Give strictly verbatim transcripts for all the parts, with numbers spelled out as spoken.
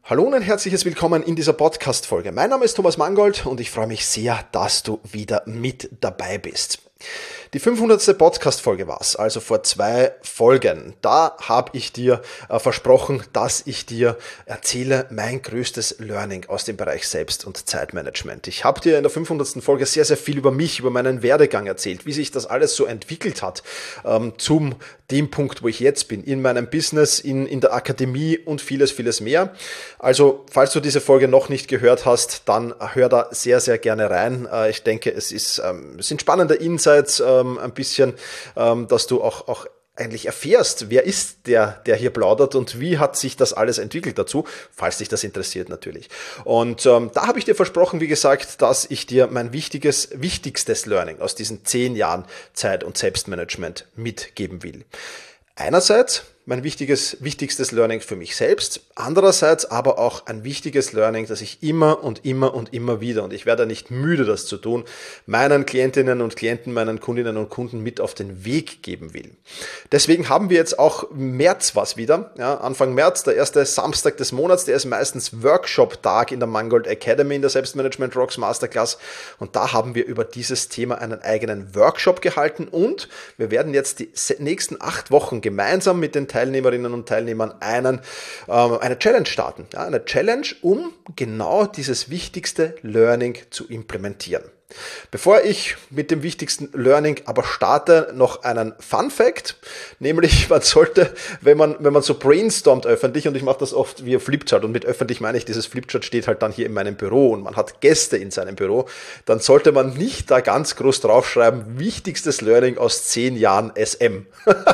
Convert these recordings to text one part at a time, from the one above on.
Hallo und ein herzliches Willkommen in dieser Podcast-Folge. Mein Name ist Thomas Mangold und ich freue mich sehr, dass du wieder mit dabei bist. Die fünfhundertste Podcast-Folge war's, also vor zwei Folgen. Da habe ich dir äh, versprochen, dass ich dir erzähle mein größtes Learning aus dem Bereich Selbst- und Zeitmanagement. Ich habe dir in der fünfhundertsten Folge sehr, sehr viel über mich, über meinen Werdegang erzählt, wie sich das alles so entwickelt hat ähm, zum dem Punkt, wo ich jetzt bin, in meinem Business, in, in der Akademie und vieles, vieles mehr. Also, falls du diese Folge noch nicht gehört hast, dann hör da sehr, sehr gerne rein. Äh, ich denke, es ist, ähm, es sind spannende Insights, ähm, ein bisschen, ähm, dass du auch, auch eigentlich erfährst, wer ist der, der hier plaudert und wie hat sich das alles entwickelt dazu, falls dich das interessiert natürlich. Und ähm, da habe ich dir versprochen, wie gesagt, dass ich dir mein wichtiges, wichtigstes Learning aus diesen zehn Jahren Zeit- und Selbstmanagement mitgeben will. Einerseits mein wichtiges, wichtigstes Learning für mich selbst, andererseits aber auch ein wichtiges Learning, das ich immer und immer und immer wieder, und ich werde nicht müde, das zu tun, meinen Klientinnen und Klienten, meinen Kundinnen und Kunden mit auf den Weg geben will. Deswegen haben wir jetzt auch März was wieder, ja, Anfang März, der erste Samstag des Monats, der ist meistens Workshop-Tag in der Mangold Academy, in der Selbstmanagement Rocks Masterclass, und da haben wir über dieses Thema einen eigenen Workshop gehalten und wir werden jetzt die nächsten acht Wochen gemeinsam mit den Teilnehmerinnen und Teilnehmern einen, äh, eine Challenge starten. Ja, eine Challenge, um genau dieses wichtigste Learning zu implementieren. Bevor ich mit dem wichtigsten Learning aber starte, noch einen Fun Fact, nämlich man sollte, wenn man wenn man so brainstormt öffentlich, und ich mache das oft via Flipchart, und mit öffentlich meine ich, dieses Flipchart steht halt dann hier in meinem Büro und man hat Gäste in seinem Büro, dann sollte man nicht da ganz groß draufschreiben, wichtigstes Learning aus zehn Jahren S M.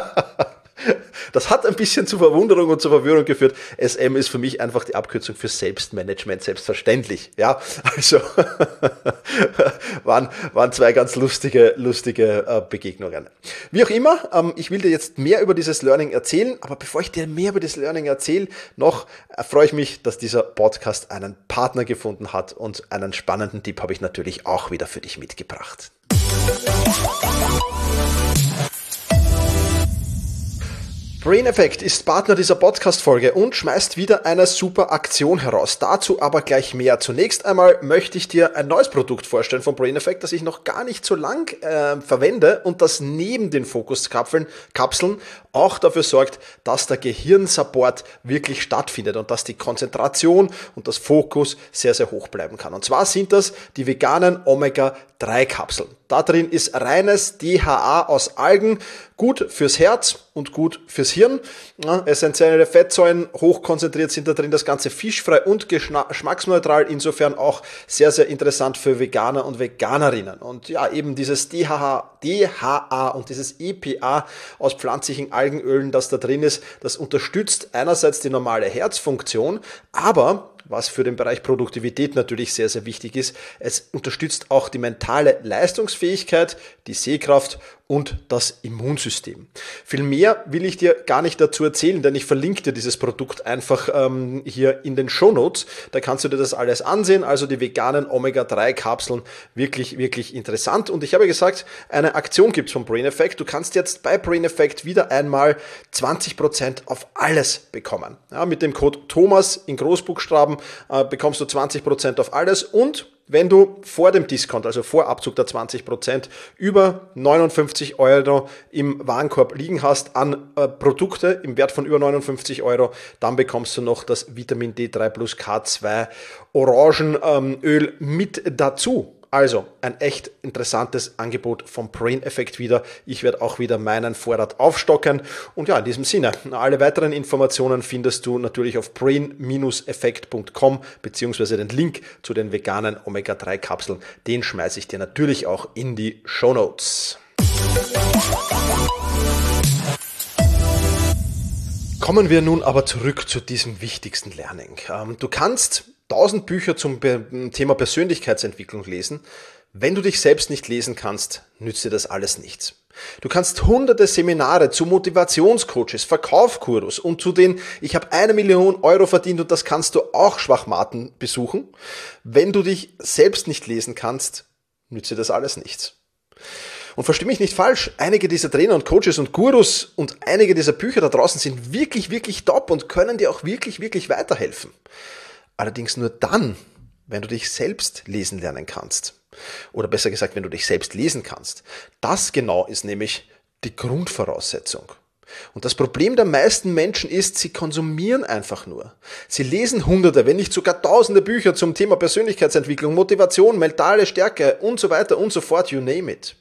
Das hat ein bisschen zu Verwunderung und zu Verwirrung geführt. S M ist für mich einfach die Abkürzung für Selbstmanagement, selbstverständlich. Ja, also waren, waren zwei ganz lustige, lustige äh, Begegnungen. Wie auch immer, ähm, ich will dir jetzt mehr über dieses Learning erzählen, aber bevor ich dir mehr über das Learning erzähle, noch äh, freue ich mich, dass dieser Podcast einen Partner gefunden hat, und einen spannenden Tipp habe ich natürlich auch wieder für dich mitgebracht. Brain Effect ist Partner dieser Podcast-Folge und schmeißt wieder eine super Aktion heraus. Dazu aber gleich mehr. Zunächst einmal möchte ich dir ein neues Produkt vorstellen von Brain Effect, das ich noch gar nicht so lang äh, verwende und das neben den Fokuskapseln Kapseln auch dafür sorgt, dass der Gehirnsupport wirklich stattfindet und dass die Konzentration und das Fokus sehr, sehr hoch bleiben kann. Und zwar sind das die veganen Omega drei Kapseln. Da drin ist reines D H A aus Algen, gut fürs Herz und gut fürs Hirn. Ja, essentielle Fettsäuren, hochkonzentriert sind da drin, das Ganze fischfrei und geschmacksneutral, insofern auch sehr, sehr interessant für Veganer und Veganerinnen. Und ja, eben dieses D H A, D H A und dieses E P A aus pflanzlichen Algenölen, das da drin ist, das unterstützt einerseits die normale Herzfunktion, aber was für den Bereich Produktivität natürlich sehr, sehr wichtig ist, es unterstützt auch die mentale Leistungsfähigkeit, die Sehkraft und das Immunsystem. Viel mehr will ich dir gar nicht dazu erzählen, denn ich verlinke dir dieses Produkt einfach ähm, hier in den Shownotes. Da kannst du dir das alles ansehen, also die veganen Omega drei Kapseln, wirklich, wirklich interessant. Und ich habe gesagt, eine Aktion gibt es von Brain Effect. Du kannst jetzt bei Brain Effect wieder einmal zwanzig Prozent auf alles bekommen. Ja, mit dem Code Thomas in Großbuchstaben äh, bekommst du zwanzig Prozent auf alles, und wenn du vor dem Discount, also vor Abzug der zwanzig Prozent, über neunundfünfzig Euro im Warenkorb liegen hast an äh, Produkte im Wert von über neunundfünfzig Euro, dann bekommst du noch das Vitamin D drei plus K zwei Orangenöl ähm, mit dazu. Also ein echt interessantes Angebot vom Brain Effect wieder. Ich werde auch wieder meinen Vorrat aufstocken. Und ja, in diesem Sinne, alle weiteren Informationen findest du natürlich auf brain effect punkt com beziehungsweise den Link zu den veganen Omega drei Kapseln, den schmeiße ich dir natürlich auch in die Shownotes. Kommen wir nun aber zurück zu diesem wichtigsten Learning. Du kannst tausend Bücher zum Thema Persönlichkeitsentwicklung lesen. Wenn du dich selbst nicht lesen kannst, nützt dir das alles nichts. Du kannst hunderte Seminare zu Motivationscoaches, Verkaufsgurus und zu den ich habe eine Million Euro verdient und das kannst du auch Schwachmaten besuchen. Wenn du dich selbst nicht lesen kannst, nützt dir das alles nichts. Und versteh mich nicht falsch, einige dieser Trainer und Coaches und Gurus und einige dieser Bücher da draußen sind wirklich, wirklich top und können dir auch wirklich, wirklich weiterhelfen. allerdings nur dann, wenn du dich selbst lesen lernen kannst. Oder besser gesagt, wenn du dich selbst lesen kannst. Das genau ist nämlich die Grundvoraussetzung. Und das Problem der meisten Menschen ist, sie konsumieren einfach nur. Sie lesen hunderte, wenn nicht sogar tausende Bücher zum Thema Persönlichkeitsentwicklung, Motivation, mentale Stärke und so weiter und so fort, you name it.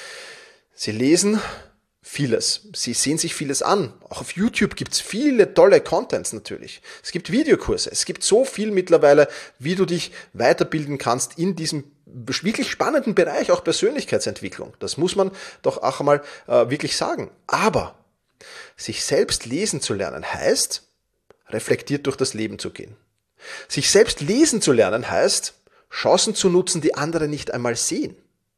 Sie lesen vieles. Sie sehen sich vieles an. Auch auf YouTube gibt es viele tolle Contents natürlich. Es gibt Videokurse. Es gibt so viel mittlerweile, wie du dich weiterbilden kannst in diesem wirklich spannenden Bereich, auch Persönlichkeitsentwicklung. Das muss man doch auch einmal äh, wirklich sagen. Aber sich selbst lesen zu lernen heißt, reflektiert durch das Leben zu gehen. Sich selbst lesen zu lernen heißt, Chancen zu nutzen, die andere nicht einmal sehen.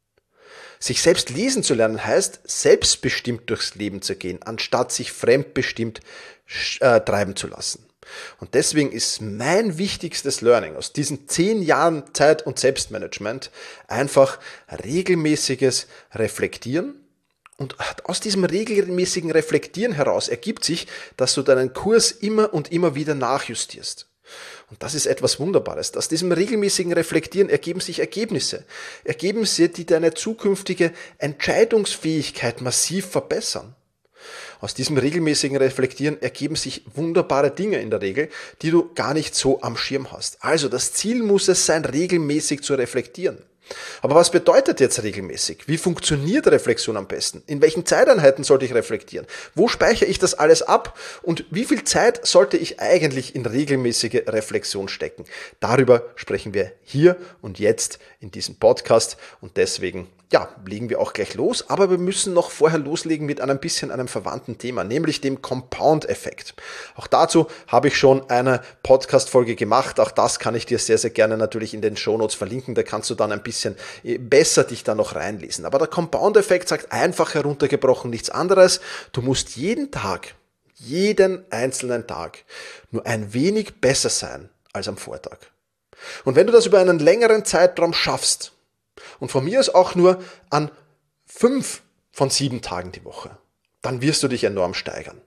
Sich selbst lesen zu lernen heißt, selbstbestimmt durchs Leben zu gehen, anstatt sich fremdbestimmt äh, treiben zu lassen. Und deswegen ist mein wichtigstes Learning aus diesen zehn Jahren Zeit- und Selbstmanagement einfach regelmäßiges Reflektieren. Und aus diesem regelmäßigen Reflektieren heraus ergibt sich, dass du deinen Kurs immer und immer wieder nachjustierst. Und das ist etwas Wunderbares. Aus diesem regelmäßigen Reflektieren ergeben sich Ergebnisse. Ergebnisse, die deine zukünftige Entscheidungsfähigkeit massiv verbessern. Aus diesem regelmäßigen Reflektieren ergeben sich wunderbare Dinge in der Regel, die du gar nicht so am Schirm hast. Also das Ziel muss es sein, regelmäßig zu reflektieren. Aber was bedeutet jetzt regelmäßig? Wie funktioniert Reflexion am besten? In welchen Zeiteinheiten sollte ich reflektieren? Wo speichere ich das alles ab? Und wie viel Zeit sollte ich eigentlich in regelmäßige Reflexion stecken? Darüber sprechen wir hier und jetzt in diesem Podcast. Und deswegen, ja, legen wir auch gleich los. Aber wir müssen noch vorher loslegen mit einem bisschen einem verwandten Thema, nämlich dem Compound-Effekt. Auch dazu habe ich schon eine Podcast-Folge gemacht. Auch das kann ich dir sehr, sehr gerne natürlich in den Shownotes verlinken. Da kannst du dann ein bisschen besser dich da noch reinlesen. Aber der Compound-Effekt sagt einfach heruntergebrochen nichts anderes. Du musst jeden Tag, jeden einzelnen Tag nur ein wenig besser sein als am Vortag. Und wenn du das über einen längeren Zeitraum schaffst, und von mir aus auch nur an fünf von sieben Tagen die Woche, dann wirst du dich enorm steigern.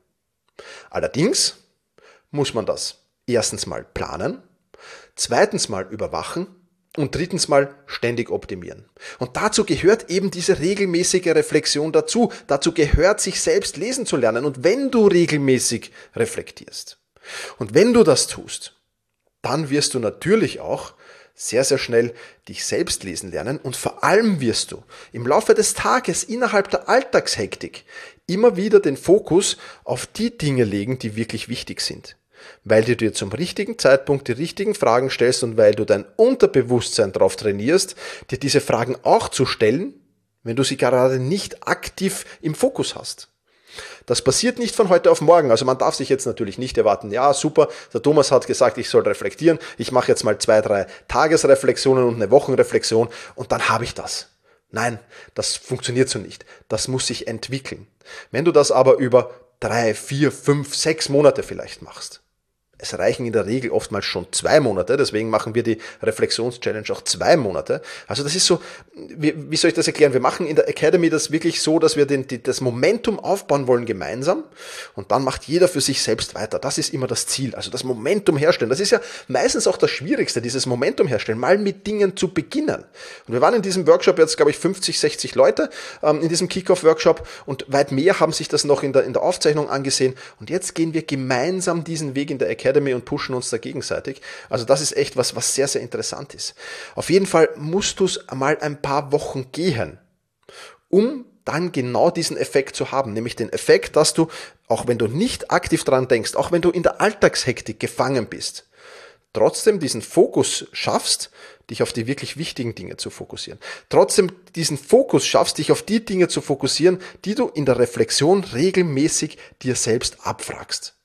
Allerdings muss man das erstens mal planen, zweitens mal überwachen und drittens mal ständig optimieren. Und dazu gehört eben diese regelmäßige Reflexion dazu. Dazu gehört, sich selbst lesen zu lernen. Und wenn du regelmäßig reflektierst und wenn du das tust, dann wirst du natürlich auch sehr, sehr schnell dich selbst lesen lernen und vor allem wirst du im Laufe des Tages innerhalb der Alltagshektik immer wieder den Fokus auf die Dinge legen, die wirklich wichtig sind. Weil du dir zum richtigen Zeitpunkt die richtigen Fragen stellst und weil du dein Unterbewusstsein darauf trainierst, dir diese Fragen auch zu stellen, wenn du sie gerade nicht aktiv im Fokus hast. Das passiert nicht von heute auf morgen. Also man darf sich jetzt natürlich nicht erwarten, ja super, der Thomas hat gesagt, ich soll reflektieren, ich mache jetzt mal zwei, drei Tagesreflexionen und eine Wochenreflexion und dann habe ich das. Nein, das funktioniert so nicht. Das muss sich entwickeln. Wenn du das aber über drei, vier, fünf, sechs Monate vielleicht machst, es reichen in der Regel oftmals schon zwei Monate, deswegen machen wir die Reflexions-Challenge auch zwei Monate. Also das ist so, wie, wie soll ich das erklären? Wir machen in der Academy das wirklich so, dass wir den, die, das Momentum aufbauen wollen gemeinsam und dann macht jeder für sich selbst weiter. Das ist immer das Ziel, also das Momentum herstellen. Das ist ja meistens auch das Schwierigste, dieses Momentum herstellen, mal mit Dingen zu beginnen. Und wir waren in diesem Workshop jetzt, glaube ich, fünfzig, sechzig Leute ähm, in diesem Kick-Off-Workshop und weit mehr haben sich das noch in der, in der Aufzeichnung angesehen und jetzt gehen wir gemeinsam diesen Weg in der Academy und pushen uns da gegenseitig. Also das ist echt was, was sehr, sehr interessant ist. Auf jeden Fall musst du es mal ein paar Wochen gehen, um dann genau diesen Effekt zu haben, nämlich den Effekt, dass du, auch wenn du nicht aktiv dran denkst, auch wenn du in der Alltagshektik gefangen bist, trotzdem diesen Fokus schaffst, dich auf die wirklich wichtigen Dinge zu fokussieren. Trotzdem diesen Fokus schaffst, dich auf die Dinge zu fokussieren, die du in der Reflexion regelmäßig dir selbst abfragst.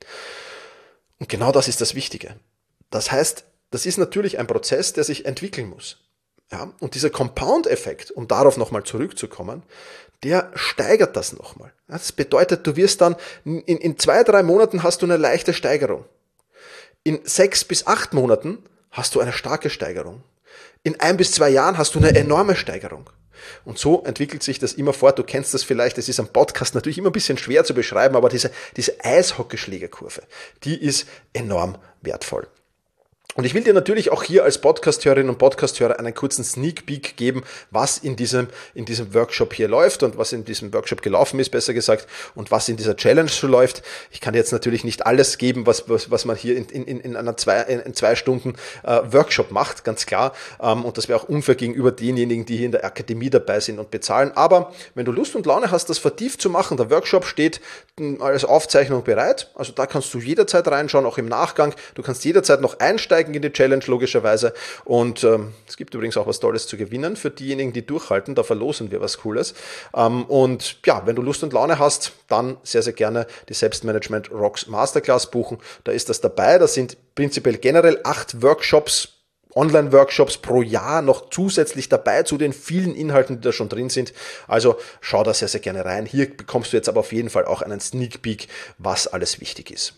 Und genau das ist das Wichtige. Das heißt, das ist natürlich ein Prozess, der sich entwickeln muss. Ja? Und dieser Compound-Effekt, um darauf nochmal zurückzukommen, der steigert das nochmal. Das bedeutet, du wirst dann, in, in zwei, drei Monaten hast du eine leichte Steigerung. In sechs bis acht Monaten hast du eine starke Steigerung. In ein bis zwei Jahren hast du eine enorme Steigerung. Und so entwickelt sich das immer fort. Du kennst das vielleicht, das ist am Podcast natürlich immer ein bisschen schwer zu beschreiben, aber diese, diese Eishockeyschlägerkurve, die ist enorm wertvoll. Und ich will dir natürlich auch hier als Podcast-Hörerin und Podcast-Hörer einen kurzen Sneak Peek geben, was in diesem, in diesem Workshop hier läuft und was in diesem Workshop gelaufen ist, besser gesagt, und was in dieser Challenge so läuft. Ich kann dir jetzt natürlich nicht alles geben, was, was, was man hier in, in, in einer zwei, in zwei Stunden äh, Workshop macht, ganz klar. Ähm, und das wäre auch unfair gegenüber denjenigen, die hier in der Akademie dabei sind und bezahlen. Aber wenn du Lust und Laune hast, das vertieft zu machen, der Workshop steht als Aufzeichnung bereit. Also da kannst du jederzeit reinschauen, auch im Nachgang. Du kannst jederzeit noch einsteigen in die Challenge, logischerweise. Und ähm, es gibt übrigens auch was Tolles zu gewinnen für diejenigen, die durchhalten. Da verlosen wir was Cooles. Ähm, und ja, wenn du Lust und Laune hast, dann sehr, sehr gerne die Selbstmanagement Rocks Masterclass buchen. Da ist das dabei. Das sind prinzipiell generell acht Workshops, Online-Workshops pro Jahr noch zusätzlich dabei zu den vielen Inhalten, die da schon drin sind. Also schau da sehr, sehr gerne rein. Hier bekommst du jetzt aber auf jeden Fall auch einen Sneak Peek, was alles wichtig ist.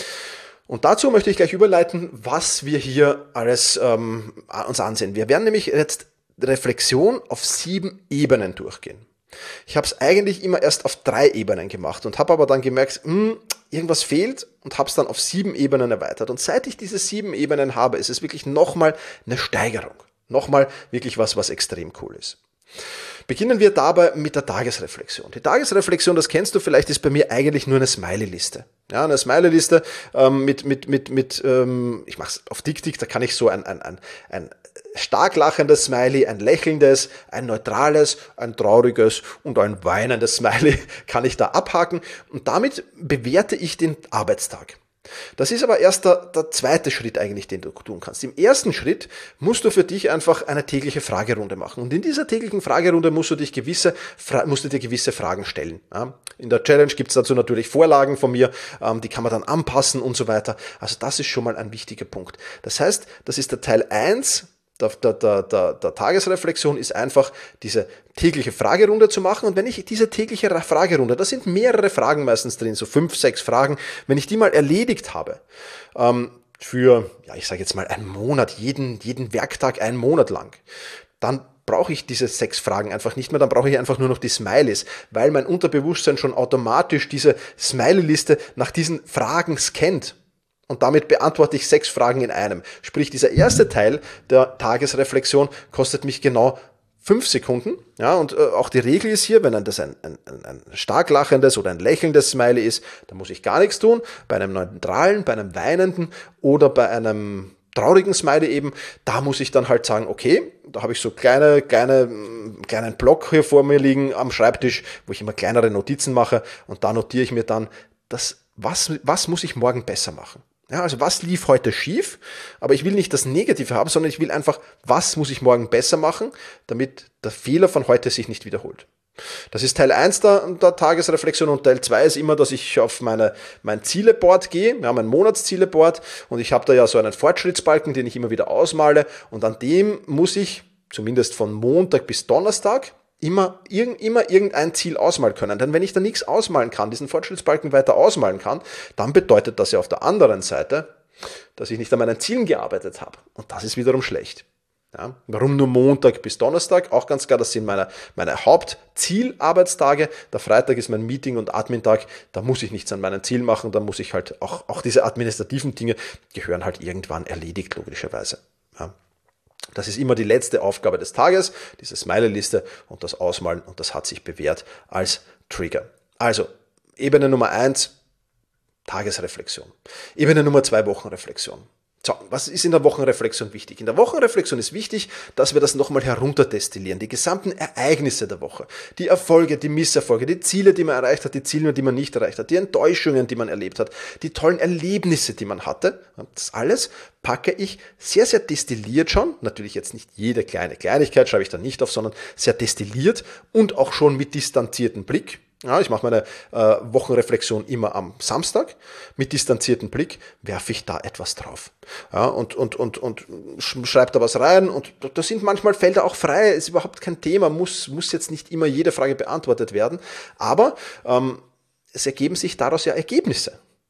Und dazu möchte ich gleich überleiten, was wir hier alles ähm, uns ansehen. Wir werden nämlich jetzt Reflexion auf sieben Ebenen durchgehen. Ich habe es eigentlich immer erst auf drei Ebenen gemacht und habe aber dann gemerkt, mh, irgendwas fehlt und habe es dann auf sieben Ebenen erweitert. Und seit ich diese sieben Ebenen habe, ist es wirklich nochmal eine Steigerung. Nochmal wirklich was, was extrem cool ist. Beginnen wir dabei mit der Tagesreflexion. Die Tagesreflexion, das kennst du vielleicht, ist bei mir eigentlich nur eine Smiley-Liste. Ja, eine Smiley-Liste ähm, mit, mit, mit, mit ähm, ich mache es auf TickTick, da kann ich so ein, ein, ein, ein stark lachendes Smiley, ein lächelndes, ein neutrales, ein trauriges und ein weinendes Smiley kann ich da abhaken und damit bewerte ich den Arbeitstag. Das ist aber erst der, der zweite Schritt eigentlich, den du tun kannst. Im ersten Schritt musst du für dich einfach eine tägliche Fragerunde machen. Und in dieser täglichen Fragerunde musst du dich gewisse, musst du dir gewisse Fragen stellen. In der Challenge gibt es dazu natürlich Vorlagen von mir, die kann man dann anpassen und so weiter. Also das ist schon mal ein wichtiger Punkt. Das heißt, das ist der Teil eins. Der, der, der, der Tagesreflexion ist einfach diese tägliche Fragerunde zu machen. Und wenn ich diese tägliche Fragerunde, da sind mehrere Fragen meistens drin, so fünf, sechs Fragen, wenn ich die mal erledigt habe, ähm, für, ja, ich sage jetzt mal einen Monat, jeden, jeden Werktag einen Monat lang, dann brauche ich diese sechs Fragen einfach nicht mehr, dann brauche ich einfach nur noch die Smileys, weil mein Unterbewusstsein schon automatisch diese Smiley-Liste nach diesen Fragen scannt. Und damit beantworte ich sechs Fragen in einem. Sprich, dieser erste Teil der Tagesreflexion kostet mich genau fünf Sekunden. Ja, und äh, auch die Regel ist hier, wenn das ein, ein, ein stark lachendes oder ein lächelndes Smiley ist, dann muss ich gar nichts tun. Bei einem neutralen, bei einem weinenden oder bei einem traurigen Smiley eben, da muss ich dann halt sagen, okay, da habe ich so kleine, kleine, kleinen Block hier vor mir liegen am Schreibtisch, wo ich immer kleinere Notizen mache und da notiere ich mir dann, das, was, was muss ich morgen besser machen? Ja, also was lief heute schief, aber ich will nicht das Negative haben, sondern ich will einfach, was muss ich morgen besser machen, damit der Fehler von heute sich nicht wiederholt. Das ist Teil eins der, der Tagesreflexion und Teil zwei ist immer, dass ich auf meine, mein Zieleboard gehe, ja, mein Monatszieleboard und ich habe da ja so einen Fortschrittsbalken, den ich immer wieder ausmale und an dem muss ich zumindest von Montag bis Donnerstag immer, irg- immer irgendein Ziel ausmalen können. Denn wenn ich da nichts ausmalen kann, diesen Fortschrittsbalken weiter ausmalen kann, dann bedeutet das ja auf der anderen Seite, dass ich nicht an meinen Zielen gearbeitet habe. Und das ist wiederum schlecht. Ja, warum nur Montag bis Donnerstag? Auch ganz klar, das sind meine, meine Hauptzielarbeitstage. Der Freitag ist mein Meeting- und Admin-Tag. Da muss ich nichts an meinen Zielen machen. Da muss ich halt auch, auch diese administrativen Dinge gehören halt irgendwann erledigt, logischerweise. Ja. Das ist immer die letzte Aufgabe des Tages, diese Smiley-Liste und das Ausmalen und das hat sich bewährt als Trigger. Also, Ebene Nummer eins, Tagesreflexion. Ebene Nummer zwei, Wochenreflexion. So, was ist in der Wochenreflexion wichtig? In der Wochenreflexion ist wichtig, dass wir das nochmal herunterdestillieren. Die gesamten Ereignisse der Woche, die Erfolge, die Misserfolge, die Ziele, die man erreicht hat, die Ziele, die man nicht erreicht hat, die Enttäuschungen, die man erlebt hat, die tollen Erlebnisse, die man hatte. Das alles packe ich sehr, sehr destilliert schon. Natürlich jetzt nicht jede kleine Kleinigkeit schreibe ich da nicht auf, sondern sehr destilliert und auch schon mit distanziertem Blick. Ja, ich mache meine äh, Wochenreflexion immer am Samstag. Mit distanziertem Blick werfe ich da etwas drauf. Ja, und, und, und, und schreibe da was rein. Und da sind manchmal Felder auch frei. Ist überhaupt kein Thema. Muss, muss jetzt nicht immer jede Frage beantwortet werden. Aber ähm, es ergeben sich daraus ja Ergebnisse.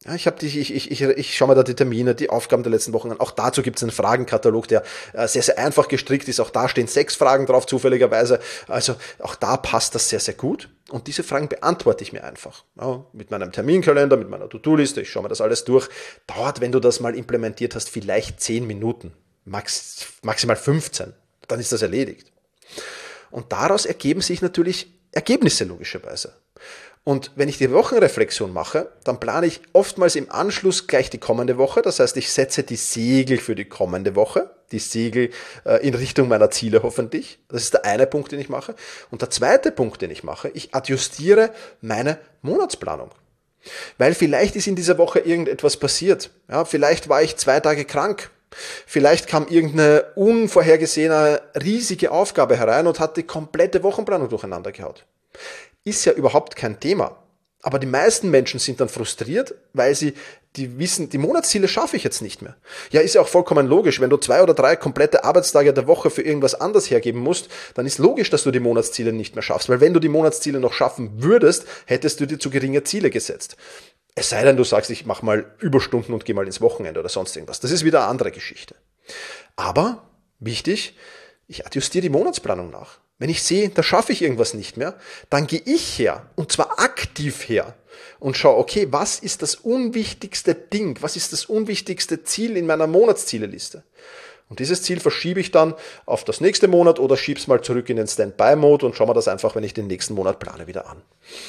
Ja, ich, hab die, ich, ich, ich, ich schaue mir da die Termine, die Aufgaben der letzten Wochen an. Auch dazu gibt es einen Fragenkatalog, der äh, sehr, sehr einfach gestrickt ist. Auch da stehen sechs Fragen drauf, zufälligerweise. Also auch da passt das sehr, sehr gut. Und diese Fragen beantworte ich mir einfach. Ja, mit meinem Terminkalender, mit meiner To-Do-Liste. Ich schaue mir das alles durch. Dauert, wenn du das mal implementiert hast, vielleicht zehn Minuten. Max, maximal fünfzehn. Dann ist das erledigt. Und daraus ergeben sich natürlich Ergebnisse logischerweise. Und wenn ich die Wochenreflexion mache, dann plane ich oftmals im Anschluss gleich die kommende Woche. Das heißt, ich setze die Segel für die kommende Woche, die Segel äh, in Richtung meiner Ziele hoffentlich. Das ist der eine Punkt, den ich mache. Und der zweite Punkt, den ich mache, ich adjustiere meine Monatsplanung. Weil vielleicht ist in dieser Woche irgendetwas passiert. Ja, vielleicht war ich zwei Tage krank. Vielleicht kam irgendeine unvorhergesehene riesige Aufgabe herein und hat die komplette Wochenplanung durcheinander gehaut. Ist ja überhaupt kein Thema. Aber die meisten Menschen sind dann frustriert, weil sie die wissen, die Monatsziele schaffe ich jetzt nicht mehr. Ja, ist ja auch vollkommen logisch. Wenn du zwei oder drei komplette Arbeitstage der Woche für irgendwas anderes hergeben musst, dann ist logisch, dass du die Monatsziele nicht mehr schaffst. Weil wenn du die Monatsziele noch schaffen würdest, hättest du dir zu geringe Ziele gesetzt. Es sei denn, du sagst, ich mache mal Überstunden und gehe mal ins Wochenende oder sonst irgendwas. Das ist wieder eine andere Geschichte. Aber, wichtig, ich adjustiere die Monatsplanung nach. Wenn ich sehe, da schaffe ich irgendwas nicht mehr, dann gehe ich her, und zwar aktiv her, und schaue, okay, was ist das unwichtigste Ding, was ist das unwichtigste Ziel in meiner Monatszieleliste? Und dieses Ziel verschiebe ich dann auf das nächste Monat oder schiebe es mal zurück in den Standby-Mode und schaue mir das einfach, wenn ich den nächsten Monat plane, wieder an.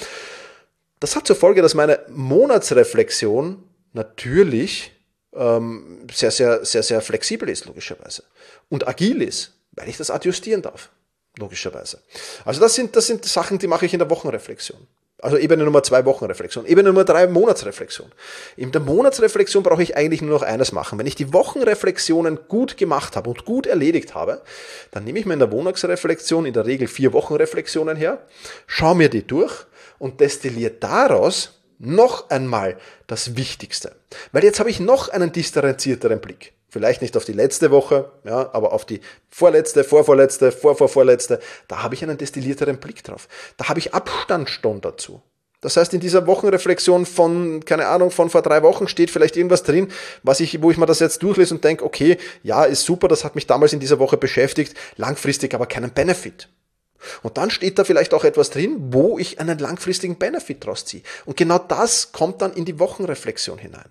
Das hat zur Folge, dass meine Monatsreflexion natürlich ähm, sehr, sehr, sehr, sehr flexibel ist, logischerweise, und agil ist, weil ich das adjustieren darf. Logischerweise. Also das sind, das sind Sachen, die mache ich in der Wochenreflexion. Also Ebene Nummer zwei Wochenreflexion. Ebene Nummer drei Monatsreflexion. In der Monatsreflexion brauche ich eigentlich nur noch eines machen. Wenn ich die Wochenreflexionen gut gemacht habe und gut erledigt habe, dann nehme ich mir in der Monatsreflexion in der Regel vier Wochenreflexionen her, schaue mir die durch und destilliere daraus noch einmal das Wichtigste. Weil jetzt habe ich noch einen differenzierteren Blick. Vielleicht nicht auf die letzte Woche, ja, aber auf die vorletzte, vorvorletzte, vorvorvorletzte. Da habe ich einen destillierteren Blick drauf. Da habe ich Abstandsstunden dazu. Das heißt, in dieser Wochenreflexion von, keine Ahnung, von vor drei Wochen steht vielleicht irgendwas drin, was ich, wo ich mir das jetzt durchlese und denke, okay, ja, ist super, das hat mich damals in dieser Woche beschäftigt, langfristig aber keinen Benefit. Und dann steht da vielleicht auch etwas drin, wo ich einen langfristigen Benefit draus ziehe. Und genau das kommt dann in die Wochenreflexion hinein.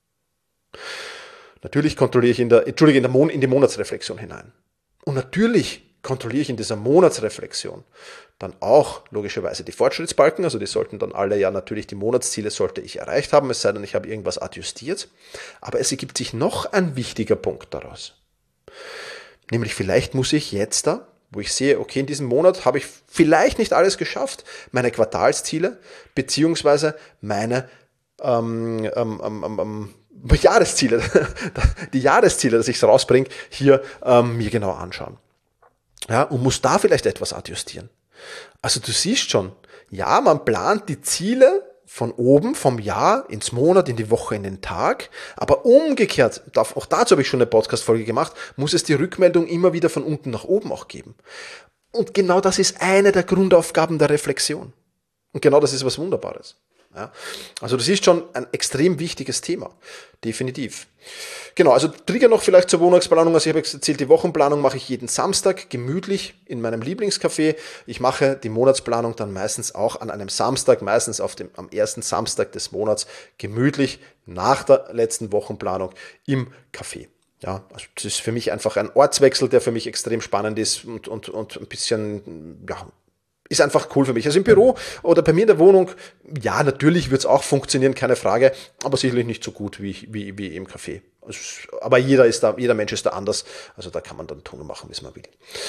Natürlich kontrolliere ich in der, Entschuldige, in, der Mon- in die Monatsreflexion hinein. Und natürlich kontrolliere ich in dieser Monatsreflexion dann auch logischerweise die Fortschrittsbalken, also die sollten dann alle ja natürlich, die Monatsziele sollte ich erreicht haben, es sei denn, ich habe irgendwas adjustiert. Aber es ergibt sich noch ein wichtiger Punkt daraus. Nämlich vielleicht muss ich jetzt da, wo ich sehe, okay, in diesem Monat habe ich vielleicht nicht alles geschafft, meine Quartalsziele beziehungsweise meine ähm, ähm, ähm, ähm, Jahresziele, die Jahresziele, dass ich es rausbringe, hier ähm, mir genau anschauen. Ja, und muss da vielleicht etwas adjustieren. Also du siehst schon, ja, man plant die Ziele von oben, vom Jahr ins Monat, in die Woche, in den Tag, aber umgekehrt, auch dazu habe ich schon eine Podcast-Folge gemacht, muss es die Rückmeldung immer wieder von unten nach oben auch geben. Und genau das ist eine der Grundaufgaben der Reflexion. Und genau das ist was Wunderbares. Ja, also du siehst schon, ein extrem wichtiges Thema, definitiv. Genau, also Trigger noch vielleicht zur Monatsplanung, also ich habe jetzt erzählt, die Wochenplanung mache ich jeden Samstag gemütlich in meinem Lieblingscafé. Ich mache die Monatsplanung dann meistens auch an einem Samstag, meistens auf dem, am ersten Samstag des Monats gemütlich nach der letzten Wochenplanung im Café. Ja, also das ist für mich einfach ein Ortswechsel, der für mich extrem spannend ist und, und, und ein bisschen, ja, ist einfach cool für mich. Also im Büro oder bei mir in der Wohnung, ja, natürlich wird es auch funktionieren, keine Frage, aber sicherlich nicht so gut wie, wie, wie im Café. Also, aber jeder ist da, jeder Mensch ist da anders, also da kann man dann tun und machen, wie es man will.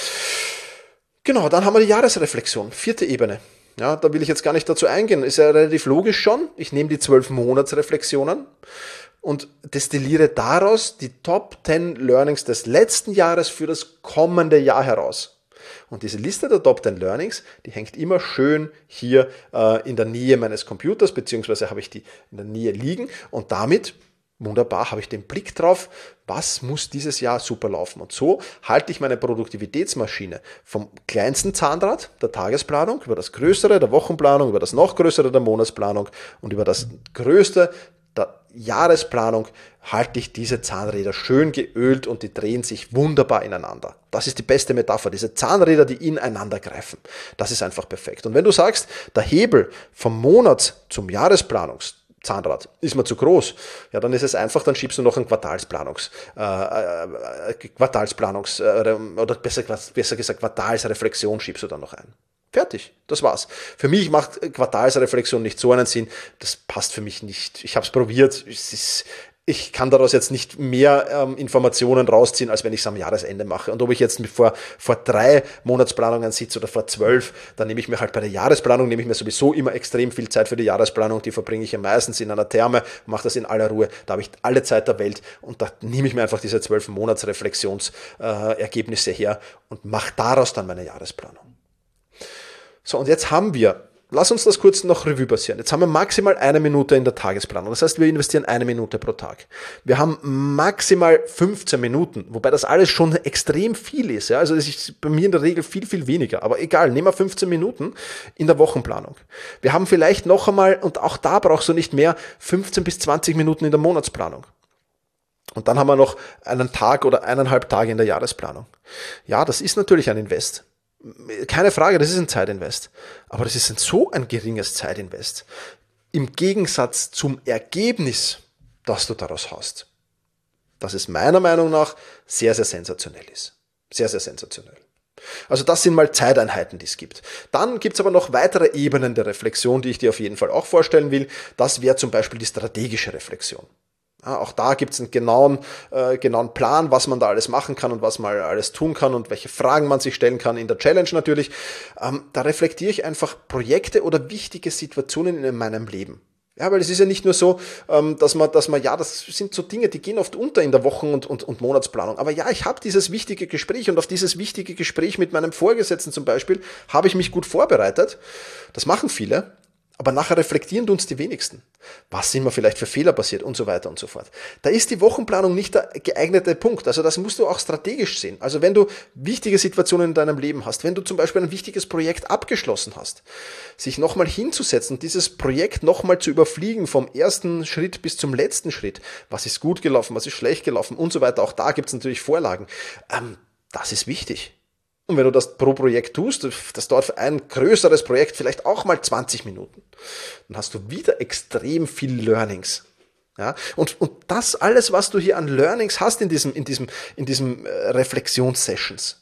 Genau, dann haben wir die Jahresreflexion, vierte Ebene. Ja, da will ich jetzt gar nicht dazu eingehen, ist ja relativ logisch schon. Ich nehme die zwölf Monatsreflexionen und destilliere daraus die Top zehn Learnings des letzten Jahres für das kommende Jahr heraus. Und diese Liste der Top zehn Learnings, die hängt immer schön hier äh, in der Nähe meines Computers, beziehungsweise habe ich die in der Nähe liegen und damit, wunderbar, habe ich den Blick drauf, was muss dieses Jahr super laufen. Und so halte ich meine Produktivitätsmaschine vom kleinsten Zahnrad der Tagesplanung über das größere der Wochenplanung, über das noch größere der Monatsplanung und über das größte der Jahresplanung halte ich diese Zahnräder schön geölt und die drehen sich wunderbar ineinander. Das ist die beste Metapher, diese Zahnräder, die ineinander greifen. Das ist einfach perfekt. Und wenn du sagst, der Hebel vom Monats- zum Jahresplanungs Zahnrad ist mir zu groß, ja, dann ist es einfach, dann schiebst du noch einen Quartalsplanungs, äh, äh, Quartalsplanungs, äh, oder besser, besser gesagt Quartalsreflexion schiebst du dann noch ein. Fertig, das war's. Für mich macht Quartalsreflexion nicht so einen Sinn, das passt für mich nicht. Ich habe es probiert, es ist, ich kann daraus jetzt nicht mehr ähm, Informationen rausziehen, als wenn ich es am Jahresende mache. Und ob ich jetzt mit vor, vor drei Monatsplanungen sitze oder vor zwölf, dann nehme ich mir halt bei der Jahresplanung, nehme ich mir sowieso immer extrem viel Zeit für die Jahresplanung. Die verbringe ich ja meistens in einer Therme, mache das in aller Ruhe. Da habe ich alle Zeit der Welt und da nehme ich mir einfach diese zwölf Monatsreflexionsergebnisse äh, her und mache daraus dann meine Jahresplanung. So, und jetzt haben wir, lass uns das kurz noch Revue passieren. Jetzt haben wir maximal eine Minute in der Tagesplanung. Das heißt, wir investieren eine Minute pro Tag. Wir haben maximal fünfzehn Minuten, wobei das alles schon extrem viel ist. Ja? Also das ist bei mir in der Regel viel, viel weniger. Aber egal, nehmen wir fünfzehn Minuten in der Wochenplanung. Wir haben vielleicht noch einmal, und auch da brauchst du nicht mehr, fünfzehn bis zwanzig Minuten in der Monatsplanung. Und dann haben wir noch einen Tag oder eineinhalb Tage in der Jahresplanung. Ja, das ist natürlich ein Invest. Keine Frage, das ist ein Zeitinvest. Aber das ist ein so ein geringes Zeitinvest. Im Gegensatz zum Ergebnis, das du daraus hast. Dass es meiner Meinung nach sehr, sehr sensationell ist. Sehr, sehr sensationell. Also das sind mal Zeiteinheiten, die es gibt. Dann gibt es aber noch weitere Ebenen der Reflexion, die ich dir auf jeden Fall auch vorstellen will. Das wäre zum Beispiel die strategische Reflexion. Ja, auch da gibt es einen genauen, äh, genauen Plan, was man da alles machen kann und was man alles tun kann und welche Fragen man sich stellen kann in der Challenge natürlich. Ähm, da reflektiere ich einfach Projekte oder wichtige Situationen in meinem Leben. Ja, weil es ist ja nicht nur so, ähm, dass man, dass man, ja, das sind so Dinge, die gehen oft unter in der Wochen- und, und, und Monatsplanung. Aber ja, ich habe dieses wichtige Gespräch und auf dieses wichtige Gespräch mit meinem Vorgesetzten zum Beispiel habe ich mich gut vorbereitet. Das machen viele. Aber nachher reflektieren uns die wenigsten. Was sind mir vielleicht für Fehler passiert und so weiter und so fort. Da ist die Wochenplanung nicht der geeignete Punkt. Also das musst du auch strategisch sehen. Also wenn du wichtige Situationen in deinem Leben hast, wenn du zum Beispiel ein wichtiges Projekt abgeschlossen hast, sich nochmal hinzusetzen, dieses Projekt nochmal zu überfliegen vom ersten Schritt bis zum letzten Schritt. Was ist gut gelaufen, was ist schlecht gelaufen und so weiter. Auch da gibt es natürlich Vorlagen. Ähm, das ist wichtig. Und wenn du das pro Projekt tust, das dauert für ein größeres Projekt vielleicht auch mal zwanzig Minuten. Dann hast du wieder extrem viel Learnings. Ja, und, und das alles, was du hier an Learnings hast in diesem, in diesem, in diesem Reflexionssessions,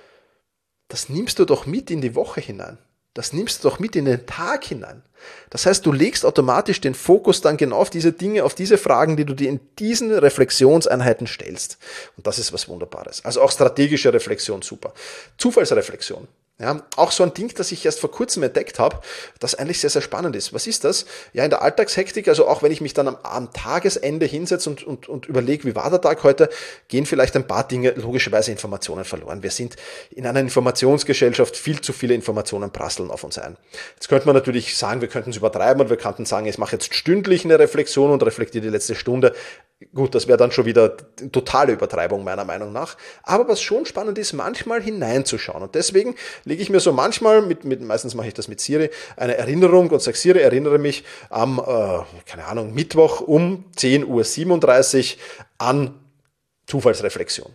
das nimmst du doch mit in die Woche hinein. Das nimmst du doch mit in den Tag hinein. Das heißt, du legst automatisch den Fokus dann genau auf diese Dinge, auf diese Fragen, die du dir in diesen Reflexionseinheiten stellst. Und das ist was Wunderbares. Also auch strategische Reflexion, super. Zufallsreflexion. Ja, auch so ein Ding, das ich erst vor kurzem entdeckt habe, das eigentlich sehr, sehr spannend ist. Was ist das? Ja, in der Alltagshektik, also auch wenn ich mich dann am, am Tagesende hinsetze und, und, und überlege, wie war der Tag heute, gehen vielleicht ein paar Dinge, logischerweise Informationen verloren. Wir sind in einer Informationsgesellschaft, viel zu viele Informationen prasseln auf uns ein. Jetzt könnte man natürlich sagen, wir könnten es übertreiben und wir könnten sagen, ich mache jetzt stündlich eine Reflexion und reflektiere die letzte Stunde. Gut, das wäre dann schon wieder totale Übertreibung meiner Meinung nach. Aber was schon spannend ist, manchmal hineinzuschauen. Und deswegen lege ich mir so manchmal, mit, mit, meistens mache ich das mit Siri, eine Erinnerung und sage, Siri, erinnere mich am, äh, keine Ahnung, Mittwoch um zehn Uhr siebenunddreißig an Zufallsreflexion.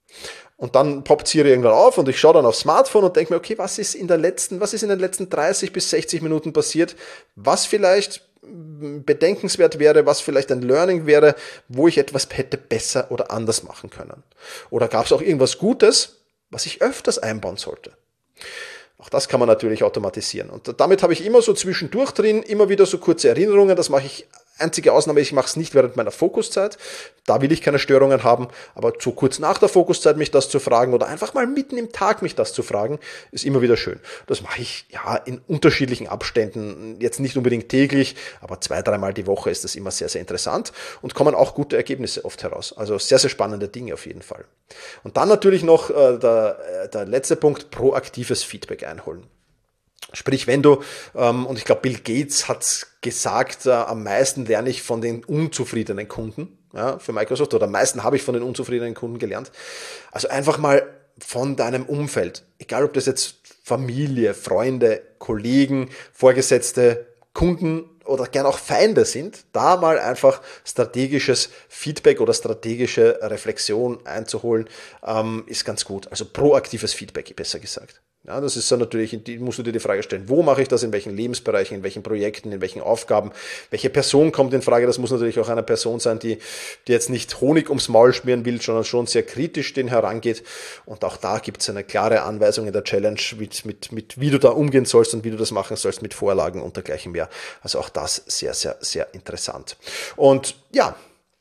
Und dann poppt Siri irgendwann auf und ich schaue dann aufs Smartphone und denke mir, okay, was ist in der letzten, was ist in den letzten dreißig bis sechzig Minuten passiert, was vielleicht bedenkenswert wäre, was vielleicht ein Learning wäre, wo ich etwas hätte besser oder anders machen können. Oder gab es auch irgendwas Gutes, was ich öfters einbauen sollte. Auch das kann man natürlich automatisieren. Und damit habe ich immer so zwischendurch drin, immer wieder so kurze Erinnerungen. Das mache ich, einzige Ausnahme, ich mache es nicht während meiner Fokuszeit. Da will ich keine Störungen haben. Aber so kurz nach der Fokuszeit mich das zu fragen oder einfach mal mitten im Tag mich das zu fragen, ist immer wieder schön. Das mache ich ja in unterschiedlichen Abständen. Jetzt nicht unbedingt täglich, aber zwei, dreimal die Woche ist das immer sehr, sehr interessant und kommen auch gute Ergebnisse oft heraus. Also sehr, sehr spannende Dinge auf jeden Fall. Und dann natürlich noch äh, der, äh, der letzte Punkt, proaktives Feedback einholen. Sprich, wenn du, ähm, und ich glaube, Bill Gates hat gesagt, äh, am meisten lerne ich von den unzufriedenen Kunden, ja, für Microsoft, oder am meisten habe ich von den unzufriedenen Kunden gelernt. Also einfach mal von deinem Umfeld, egal ob das jetzt Familie, Freunde, Kollegen, Vorgesetzte, Kunden oder gern auch Feinde sind, da mal einfach strategisches Feedback oder strategische Reflexion einzuholen, ähm, ist ganz gut. Also proaktives Feedback, besser gesagt. Ja, das ist dann natürlich, musst du dir die Frage stellen, wo mache ich das, in welchen Lebensbereichen, in welchen Projekten, in welchen Aufgaben, welche Person kommt in Frage. Das muss natürlich auch eine Person sein, die, die jetzt nicht Honig ums Maul schmieren will, sondern schon sehr kritisch den herangeht. Und auch da gibt es eine klare Anweisung in der Challenge, mit, mit, mit wie du da umgehen sollst und wie du das machen sollst mit Vorlagen und dergleichen mehr. Also auch das sehr, sehr, sehr interessant. Und ja,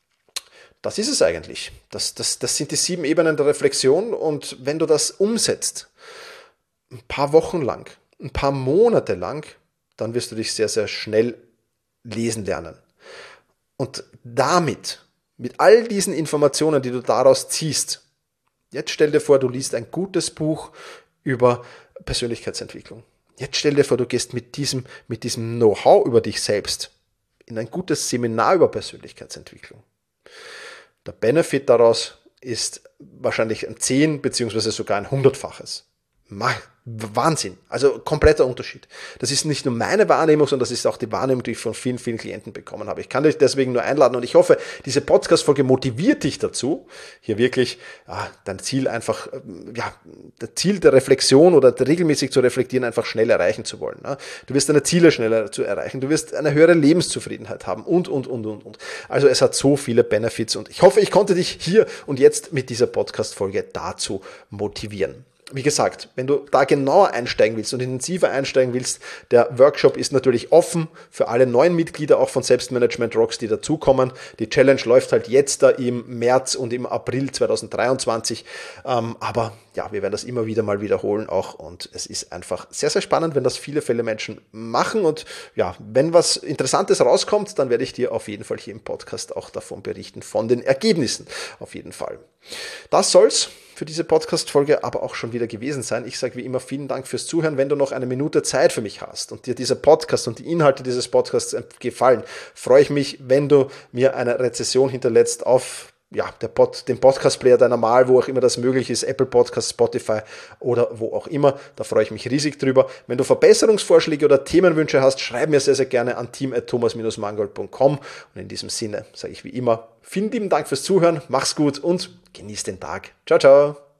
das ist es eigentlich. Das, das, das sind die sieben Ebenen der Reflexion. Und wenn du das umsetzt, ein paar Wochen lang, ein paar Monate lang, dann wirst du dich sehr, sehr schnell lesen lernen. Und damit, mit all diesen Informationen, die du daraus ziehst, jetzt stell dir vor, du liest ein gutes Buch über Persönlichkeitsentwicklung. Jetzt stell dir vor, du gehst mit diesem, mit diesem Know-how über dich selbst in ein gutes Seminar über Persönlichkeitsentwicklung. Der Benefit daraus ist wahrscheinlich ein zehn- beziehungsweise sogar ein hundertfaches. Wahnsinn, also kompletter Unterschied. Das ist nicht nur meine Wahrnehmung, sondern das ist auch die Wahrnehmung, die ich von vielen, vielen Klienten bekommen habe. Ich kann dich deswegen nur einladen und ich hoffe, diese Podcast-Folge motiviert dich dazu, hier wirklich ja, dein Ziel einfach, ja, das Ziel der Reflexion oder regelmäßig zu reflektieren, einfach schnell erreichen zu wollen. Du wirst deine Ziele schneller zu erreichen, du wirst eine höhere Lebenszufriedenheit haben und, und, und, und, und. Also es hat so viele Benefits und ich hoffe, ich konnte dich hier und jetzt mit dieser Podcast-Folge dazu motivieren. Wie gesagt, wenn du da genauer einsteigen willst und intensiver einsteigen willst, der Workshop ist natürlich offen für alle neuen Mitglieder, auch von Selbstmanagement Rocks, die dazukommen. Die Challenge läuft halt jetzt da im März und im April zweitausenddreiundzwanzig. Ähm, aber ja, wir werden das immer wieder mal wiederholen auch und es ist einfach sehr, sehr spannend, wenn das viele, viele Menschen machen und ja, wenn was Interessantes rauskommt, dann werde ich dir auf jeden Fall hier im Podcast auch davon berichten, von den Ergebnissen auf jeden Fall. Das soll's für diese Podcast-Folge aber auch schon wieder gewesen sein. Ich sage wie immer vielen Dank fürs Zuhören. Wenn du noch eine Minute Zeit für mich hast und dir dieser Podcast und die Inhalte dieses Podcasts gefallen, freue ich mich, wenn du mir eine Rezession hinterlässt auf ja, der Pod, den Podcast-Player deiner Wahl, wo auch immer das möglich ist, Apple Podcasts, Spotify oder wo auch immer. Da freue ich mich riesig drüber. Wenn du Verbesserungsvorschläge oder Themenwünsche hast, schreib mir sehr, sehr gerne an team at thomas dash mangold punkt com. Und in diesem Sinne sage ich wie immer, vielen lieben Dank fürs Zuhören, mach's gut und genieß den Tag. Ciao, ciao.